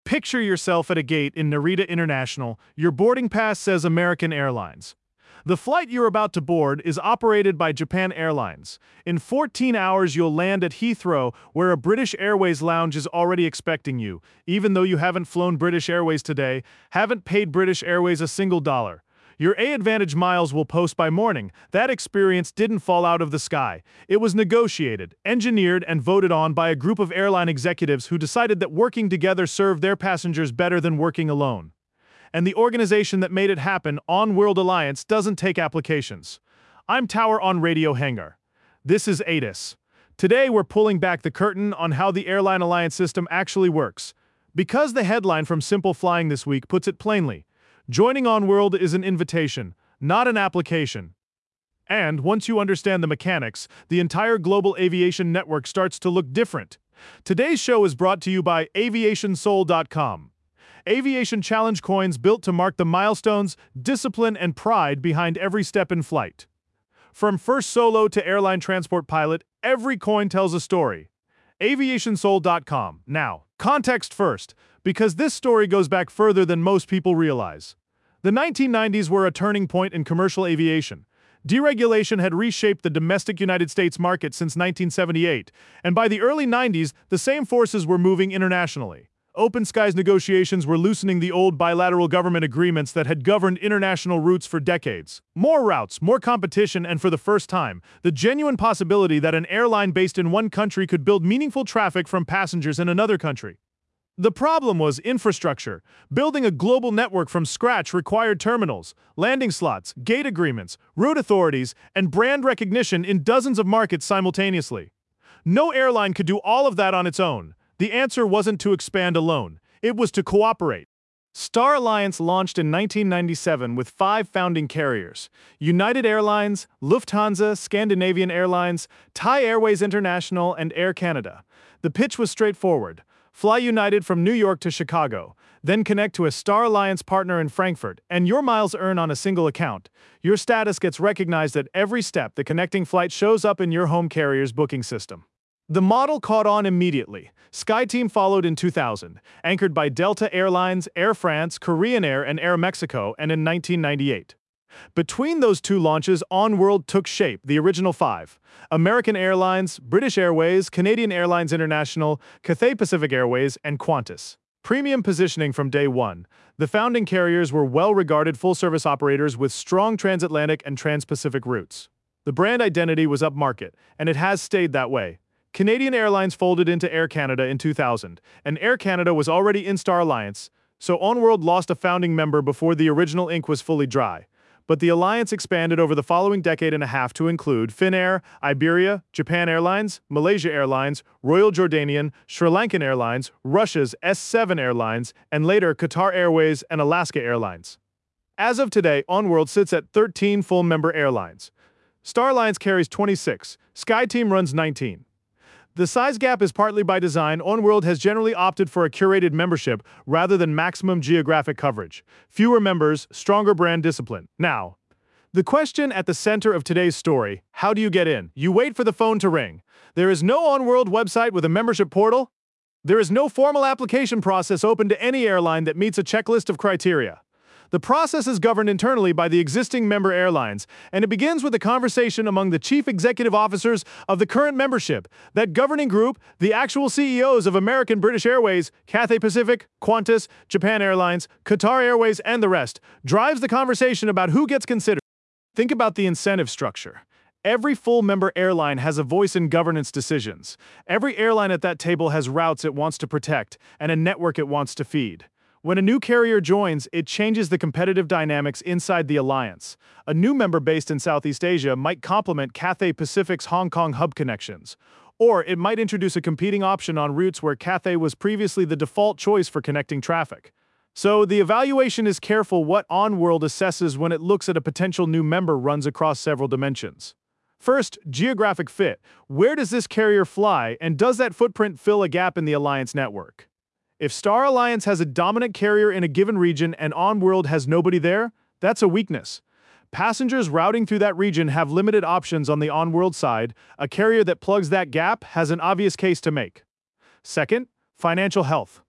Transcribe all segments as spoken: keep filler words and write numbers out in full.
Picture yourself at a gate in Narita International. Your boarding pass says American Airlines. The flight you're about to board is operated by Japan Airlines. In fourteen hours, you'll land at Heathrow, where a British Airways lounge is already expecting you. Even though you haven't flown British Airways today, haven't paid British Airways a single dollar. Your A-Advantage miles will post by morning. That experience didn't fall out of the sky. It was negotiated, engineered, and voted on by a group of airline executives who decided that working together served their passengers better than working alone. And the organization that made it happen, On-World Alliance, doesn't take applications. I'm Tower on Radio Hangar. This is A T I S. Today we're pulling back the curtain on how the airline alliance system actually works. Because the headline from Simple Flying this week puts it plainly, joining On-World is an invitation, not an application. And once you understand the mechanics, the entire global aviation network starts to look different. Today's show is brought to you by aviation soul dot com. Aviation challenge coins built to mark the milestones, discipline, and pride behind every step in flight. From first solo to airline transport pilot, every coin tells a story. aviation soul dot com. Now, context first, because this story goes back further than most people realize. The nineteen nineties were a turning point in commercial aviation. Deregulation had reshaped the domestic United States market since nineteen seventy-eight, and by the early nineties, the same forces were moving internationally. Open skies negotiations were loosening the old bilateral government agreements that had governed international routes for decades. More routes, more competition, and for the first time, the genuine possibility that an airline based in one country could build meaningful traffic from passengers in another country. The problem was infrastructure. Building a global network from scratch required terminals, landing slots, gate agreements, route authorities, and brand recognition in dozens of markets simultaneously. No airline could do all of that on its own. The answer wasn't to expand alone, it was to cooperate. Star Alliance launched in nineteen ninety-seven with five founding carriers: United Airlines, Lufthansa, Scandinavian Airlines, Thai Airways International, and Air Canada. The pitch was straightforward. Fly United from New York to Chicago, then connect to a Star Alliance partner in Frankfurt, and your miles earn on a single account. Your status gets recognized at every step. The connecting flight shows up in your home carrier's booking system. The model caught on immediately. SkyTeam followed in two thousand, anchored by Delta Airlines, Air France, Korean Air, and Air Mexico, and in nineteen ninety-eight. Between those two launches, On-World took shape, the original five: American Airlines, British Airways, Canadian Airlines International, Cathay Pacific Airways, and Qantas. Premium positioning from day one. The founding carriers were well-regarded full-service operators with strong transatlantic and trans-Pacific routes. The brand identity was upmarket, and it has stayed that way. Canadian Airlines folded into Air Canada in two thousand, and Air Canada was already in Star Alliance, so On-World lost a founding member before the original ink was fully dry. But the alliance expanded over the following decade and a half to include Finnair, Iberia, Japan Airlines, Malaysia Airlines, Royal Jordanian, Sri Lankan Airlines, Russia's S seven Airlines, and later Qatar Airways and Alaska Airlines. As of today, On-World sits at thirteen full-member airlines. Star Alliance carries twenty-six, SkyTeam runs nineteen. The size gap is partly by design. On-World has generally opted for a curated membership rather than maximum geographic coverage. Fewer members, stronger brand discipline. Now, the question at the center of today's story: how do you get in? You wait for the phone to ring. There is no On-World website with a membership portal. There is no formal application process open to any airline that meets a checklist of criteria. The process is governed internally by the existing member airlines, and it begins with a conversation among the chief executive officers of the current membership. That governing group, the actual C E Os of American, British Airways, Cathay Pacific, Qantas, Japan Airlines, Qatar Airways, and the rest, drives the conversation about who gets considered. Think about the incentive structure. Every full member airline has a voice in governance decisions. Every airline at that table has routes it wants to protect and a network it wants to feed. When a new carrier joins, it changes the competitive dynamics inside the alliance. A new member based in Southeast Asia might complement Cathay Pacific's Hong Kong hub connections, or it might introduce a competing option on routes where Cathay was previously the default choice for connecting traffic. So the evaluation is careful. What On-World assesses when it looks at a potential new member runs across several dimensions. First, geographic fit. Where does this carrier fly, and does that footprint fill a gap in the alliance network? If Star Alliance has a dominant carrier in a given region and On-World has nobody there, that's a weakness. Passengers routing through that region have limited options on the On-World side. A carrier that plugs that gap has an obvious case to make. Second, financial health.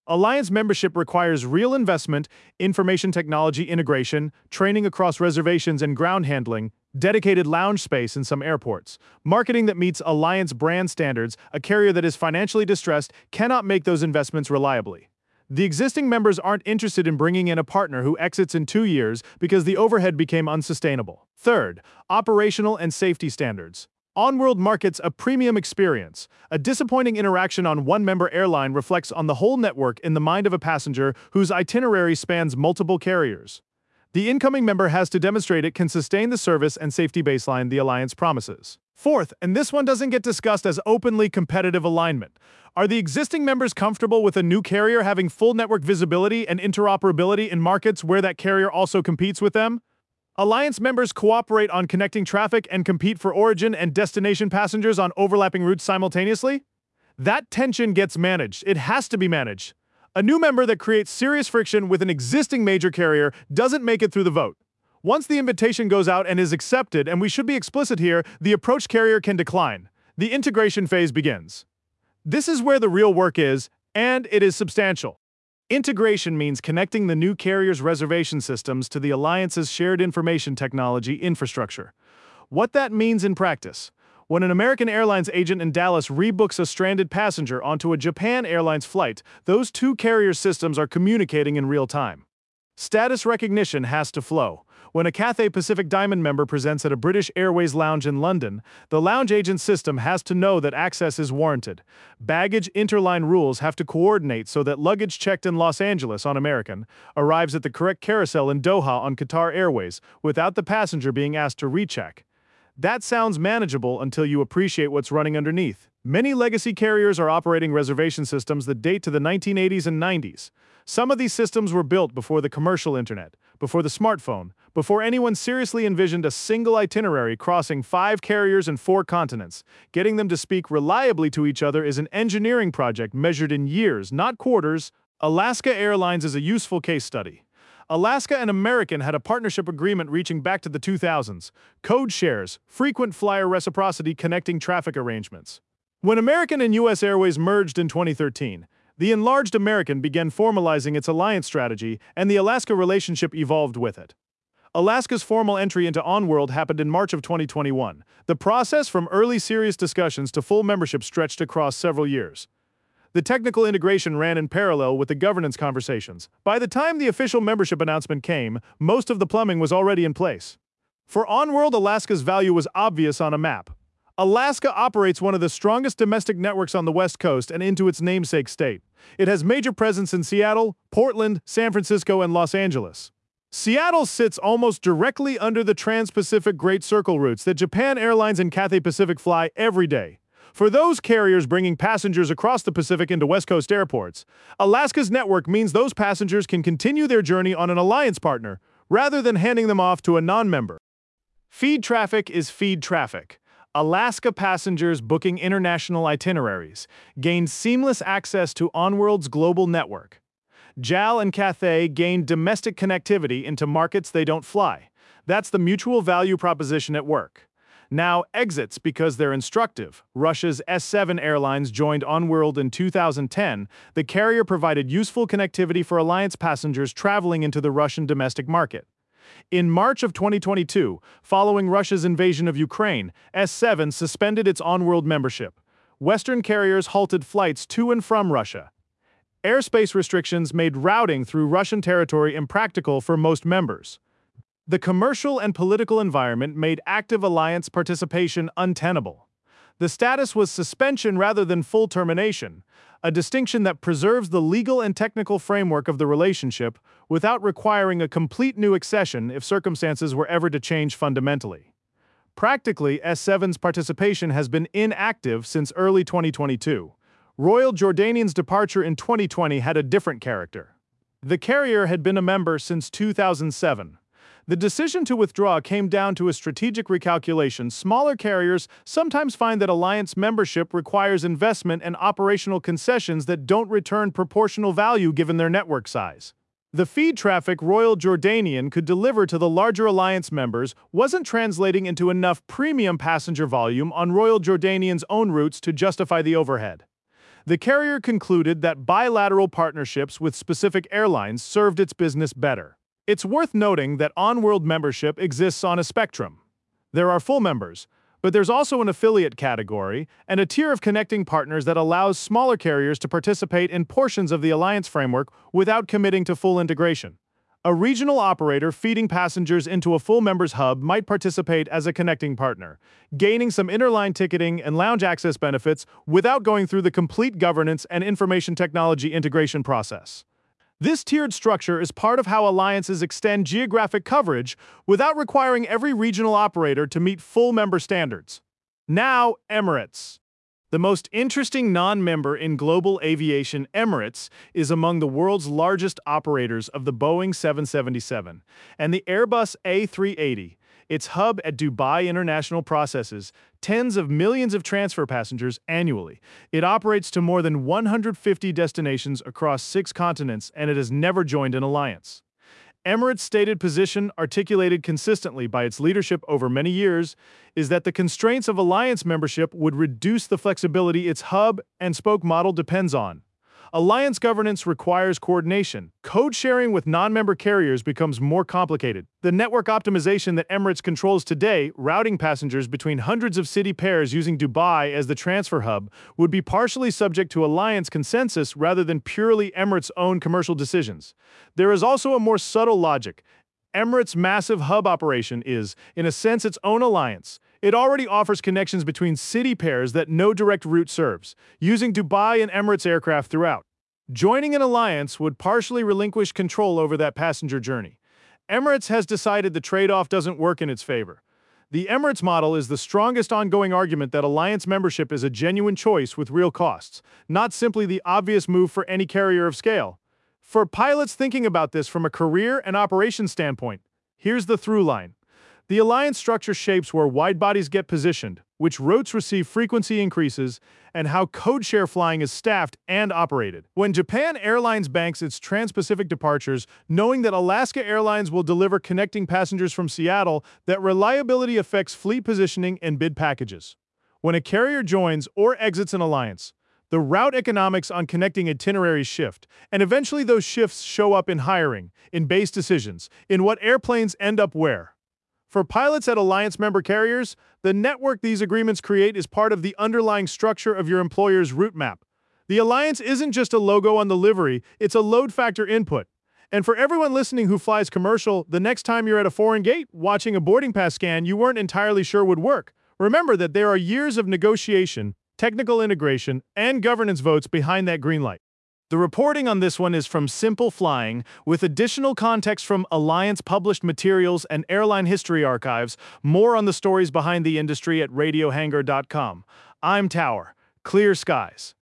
Alliance membership requires real investment, information technology integration, training across reservations and ground handling, dedicated lounge space in some airports. Marketing that meets Alliance brand standards. A carrier that is financially distressed cannot make those investments reliably. The existing members aren't interested in bringing in a partner who exits in two years because the overhead became unsustainable. Third, operational and safety standards. Oneworld markets a premium experience. A disappointing interaction on one member airline reflects on the whole network in the mind of a passenger whose itinerary spans multiple carriers. The incoming member has to demonstrate it can sustain the service and safety baseline the Alliance promises. Fourth, and this one doesn't get discussed as openly competitive alignment. Are the existing members comfortable with a new carrier having full network visibility and interoperability in markets where that carrier also competes with them? Alliance members cooperate on connecting traffic and compete for origin and destination passengers on overlapping routes simultaneously? That tension gets managed. It has to be managed. A new member that creates serious friction with an existing major carrier doesn't make it through the vote. Once the invitation goes out and is accepted, and we should be explicit here, the approach carrier can decline. The integration phase begins. This is where the real work is, and it is substantial. Integration means connecting the new carrier's reservation systems to the Alliance's shared information technology infrastructure. What that means in practice: when an American Airlines agent in Dallas rebooks a stranded passenger onto a Japan Airlines flight, those two carrier systems are communicating in real time. Status recognition has to flow. When a Cathay Pacific Diamond member presents at a British Airways lounge in London, the lounge agent system has to know that access is warranted. Baggage interline rules have to coordinate so that luggage checked in Los Angeles on American arrives at the correct carousel in Doha on Qatar Airways without the passenger being asked to recheck. That sounds manageable until you appreciate what's running underneath. Many legacy carriers are operating reservation systems that date to the nineteen eighties and nineties. Some of these systems were built before the commercial internet, before the smartphone, before anyone seriously envisioned a single itinerary crossing five carriers and four continents. Getting them to speak reliably to each other is an engineering project measured in years, not quarters. Alaska Airlines is a useful case study. Alaska and American had a partnership agreement reaching back to the two thousands. Code shares, frequent flyer reciprocity connecting traffic arrangements. When American and U S Airways merged in twenty thirteen, the enlarged American began formalizing its alliance strategy, and the Alaska relationship evolved with it. Alaska's formal entry into Oneworld happened in March of twenty twenty-one. The process from early serious discussions to full membership stretched across several years. The technical integration ran in parallel with the governance conversations. By the time the official membership announcement came, most of the plumbing was already in place. For Oneworld, Alaska's value was obvious on a map. Alaska operates one of the strongest domestic networks on the West Coast and into its namesake state. It has major presence in Seattle, Portland, San Francisco, and Los Angeles. Seattle sits almost directly under the Trans-Pacific Great Circle routes that Japan Airlines and Cathay Pacific fly every day. For those carriers bringing passengers across the Pacific into West Coast airports, Alaska's network means those passengers can continue their journey on an alliance partner, rather than handing them off to a non-member. Feed traffic is feed traffic. Alaska passengers booking international itineraries gained seamless access to Oneworld's global network. J A L and Cathay gained domestic connectivity into markets they don't fly. That's the mutual value proposition at work. Now exits because they're instructive. Russia's S seven Airlines joined Oneworld in two thousand ten. The carrier provided useful connectivity for alliance passengers traveling into the Russian domestic market. In March of twenty twenty-two, following Russia's invasion of Ukraine, S seven suspended its Oneworld membership. Western carriers halted flights to and from Russia. Airspace restrictions made routing through Russian territory impractical for most members. The commercial and political environment made active alliance participation untenable. The status was suspension rather than full termination, a distinction that preserves the legal and technical framework of the relationship without requiring a complete new accession if circumstances were ever to change fundamentally. Practically, S seven's participation has been inactive since early twenty twenty-two. Royal Jordanian's departure in twenty twenty had a different character. The carrier had been a member since two thousand seven. The decision to withdraw came down to a strategic recalculation. Smaller carriers sometimes find that alliance membership requires investment and operational concessions that don't return proportional value given their network size. The feed traffic Royal Jordanian could deliver to the larger alliance members wasn't translating into enough premium passenger volume on Royal Jordanian's own routes to justify the overhead. The carrier concluded that bilateral partnerships with specific airlines served its business better. It's worth noting that on-world membership exists on a spectrum. There are full members, but there's also an affiliate category and a tier of connecting partners that allows smaller carriers to participate in portions of the alliance framework without committing to full integration. A regional operator feeding passengers into a full members hub might participate as a connecting partner, gaining some interline ticketing and lounge access benefits without going through the complete governance and information technology integration process. This tiered structure is part of how alliances extend geographic coverage without requiring every regional operator to meet full member standards. Now, Emirates. The most interesting non-member in global aviation, Emirates, is among the world's largest operators of the Boeing seven seventy-seven and the Airbus A three eighty. Its hub at Dubai International processes tens of millions of transfer passengers annually. It operates to more than one hundred fifty destinations across six continents, and it has never joined an alliance. Emirates' stated position, articulated consistently by its leadership over many years, is that the constraints of alliance membership would reduce the flexibility its hub and spoke model depends on. Alliance governance requires coordination. Code sharing with non-member carriers becomes more complicated. The network optimization that Emirates controls today, routing passengers between hundreds of city pairs using Dubai as the transfer hub, would be partially subject to alliance consensus rather than purely Emirates' own commercial decisions. There is also a more subtle logic. Emirates' massive hub operation is, in a sense, its own alliance. It already offers connections between city pairs that no direct route serves, using Dubai and Emirates aircraft throughout. Joining an alliance would partially relinquish control over that passenger journey. Emirates has decided the trade-off doesn't work in its favor. The Emirates model is the strongest ongoing argument that alliance membership is a genuine choice with real costs, not simply the obvious move for any carrier of scale. For pilots thinking about this from a career and operations standpoint, here's the through line. The alliance structure shapes where wide-bodies get positioned, which routes receive frequency increases, and how code-share flying is staffed and operated. When Japan Airlines banks its trans-Pacific departures, knowing that Alaska Airlines will deliver connecting passengers from Seattle, that reliability affects fleet positioning and bid packages. When a carrier joins or exits an alliance, the route economics on connecting itineraries shift, and eventually those shifts show up in hiring, in base decisions, in what airplanes end up where. For pilots at alliance member carriers, the network these agreements create is part of the underlying structure of your employer's route map. The alliance isn't just a logo on the livery, it's a load factor input. And for everyone listening who flies commercial, the next time you're at a foreign gate watching a boarding pass scan you weren't entirely sure would work, remember that there are years of negotiation, technical integration, and governance votes behind that green light. The reporting on this one is from Simple Flying, with additional context from Alliance published materials and airline history archives. More on the stories behind the industry at radio hangar dot com. I'm Tower. Clear skies.